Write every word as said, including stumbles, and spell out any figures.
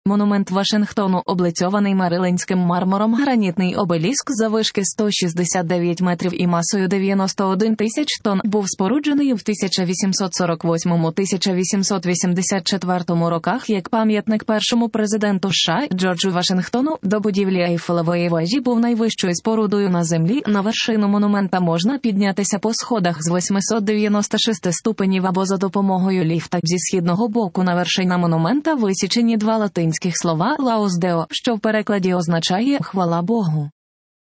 Монумент Вашингтону, облицьований марилинським мармуром, гранітний обеліск заввишки сто шістдесят дев'ять метрів і масою дев'яносто один тисяч тонн, був споруджений в тисяча вісімсот сорок восьмому - тисяча вісімсот вісімдесят четвертому роках як пам'ятник першому президенту США Джорджу Вашингтону. До будівлі Ейфелевої вежі був найвищою спорудою на землі. На вершину монумента можна піднятися по сходах з восьмисот дев'яноста шести ступенів або за допомогою ліфта. Зі східного боку на вершині монумента висічені два латинських слова «Лаус Део», що в перекладі означає «хвала Богу».